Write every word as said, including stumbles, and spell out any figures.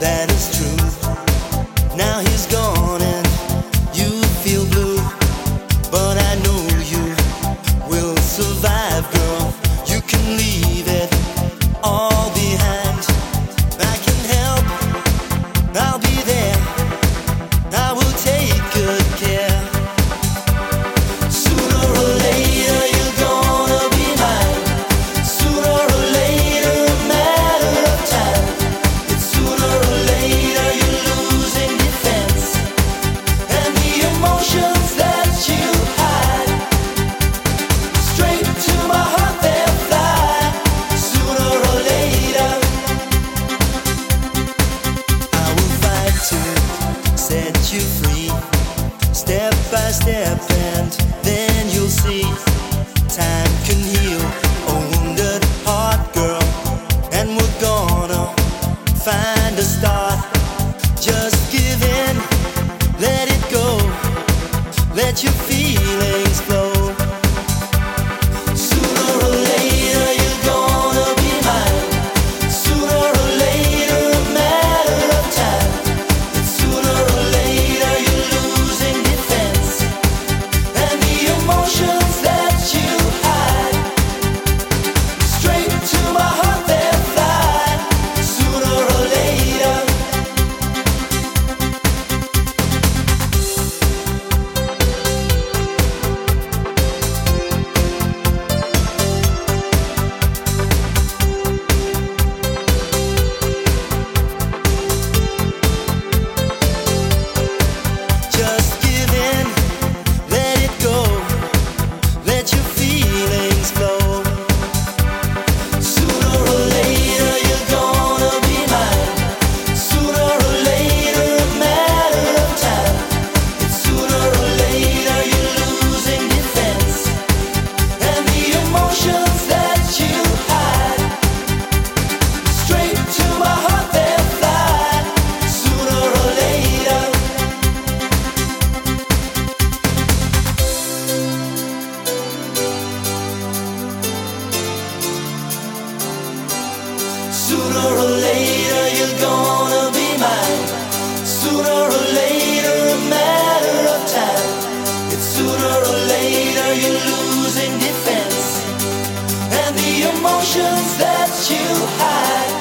that is true. Now he's gone and you feel blue, but I know you will survive, girl. You can leave it all behind. I can help, I'll be there, I will take good care. Sooner or later you're gonna be mine. Sooner or later, a matter of time. It's sooner or later you're losing defense, and the emotions that you hide straight to my heart they'll fly. Sooner or later I will fight to set you free, step by step, and then you'll see time can heal a wounded heart, girl, and we're gonna find a start. Just give in, let it go, let your feelings flow. Sooner or later you're gonna be mine. Sooner or later, a matter of time. It's sooner or later you're losing defense, and the emotions that you hide straight to my heart they'll fly. Sooner or later. Just give in, let it go, let your feelings flow. Sooner or later you're gonna be mine. Sooner or later, a matter of time. It's sooner or later you're losing defense, and the emotions that you hide straight to my heart they'll fly. Sooner or later. Sooner or later you're gonna be mine. Sooner or later, a matter of time. It's sooner or later you're losing defense, and the emotions that you hide